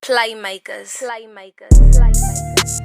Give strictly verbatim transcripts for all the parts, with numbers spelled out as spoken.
Playmakers. Playmakers. Playmakers.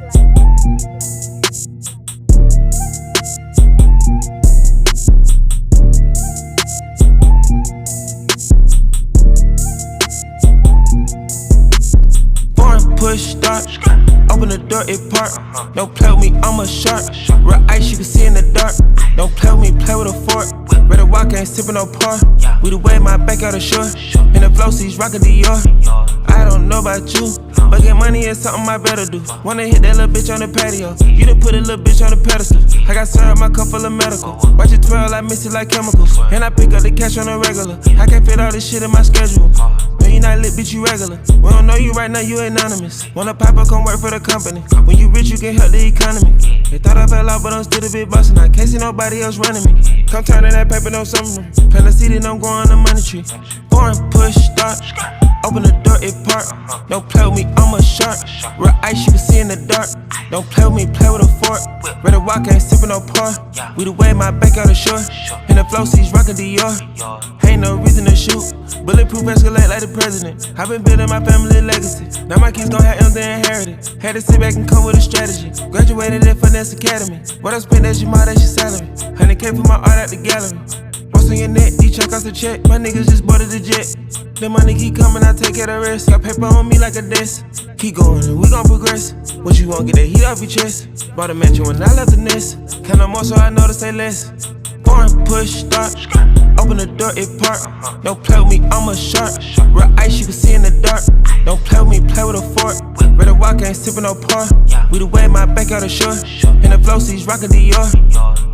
Foreign push start, open the door, it park. Don't play with me, I'm a shark. Real ice, you can see in the dark. Don't play with me, play with a fork. Ready walk, ain't sippin' no par. We the way my back out the shore. In the flow seats, rockin' Dior. I don't know about you, but get money is something I better do. Wanna hit that little bitch on the patio. You done put a little bitch on the pedestal. I got syrup, my cup full of medical. Watch it twirl, I mix it like chemicals. And I pick up the cash on the regular. I can't fit all this shit in my schedule. No, you not lit, bitch, you regular. We don't know you right now, you anonymous. Wanna pop up, come work for the company. When you rich, you can help the economy. They thought I fell out, but I'm still a bit bustin'. I can't see nobody else running me. Come turn in that paper, no summer. Plant a seed and I'm growing the money tree. Foreign push start. Open the door, it park. Don't play with me, I'm a shark. Real ice, you can see in the dark. Don't play with me, play with a fork. Ready walk, ain't sippin' no par. We the way my back out the shore. In the flow seats, rockin' Dior. Ain't no reason to shoot. Bulletproof escalate like the president. I been building my family legacy. Now my kids gon' have M's they inherited. Had to sit back and come with a strategy. Graduated at Finesse Academy. What I spent, that's your mind, that's your salary. one hundred K for my art at the gallery. What's on your neck? Each check cost a check. My niggas just boarded the jet. The money keep coming, I take care of the rest. Got paper on me like a desk. Keep going and we gon' progress. What you want, get that heat off your chest. Bought a mansion when I left the nest. Count no more so I know to say less. Foreign push start. Open the door, it park. Don't play with me, I'm a shark. Real ice, you can see in the dark. Don't play with me, play with a fork. Ready walk, ain't sippin' no par. We the way my back out the shore. In the flow seats, rockin' Dior.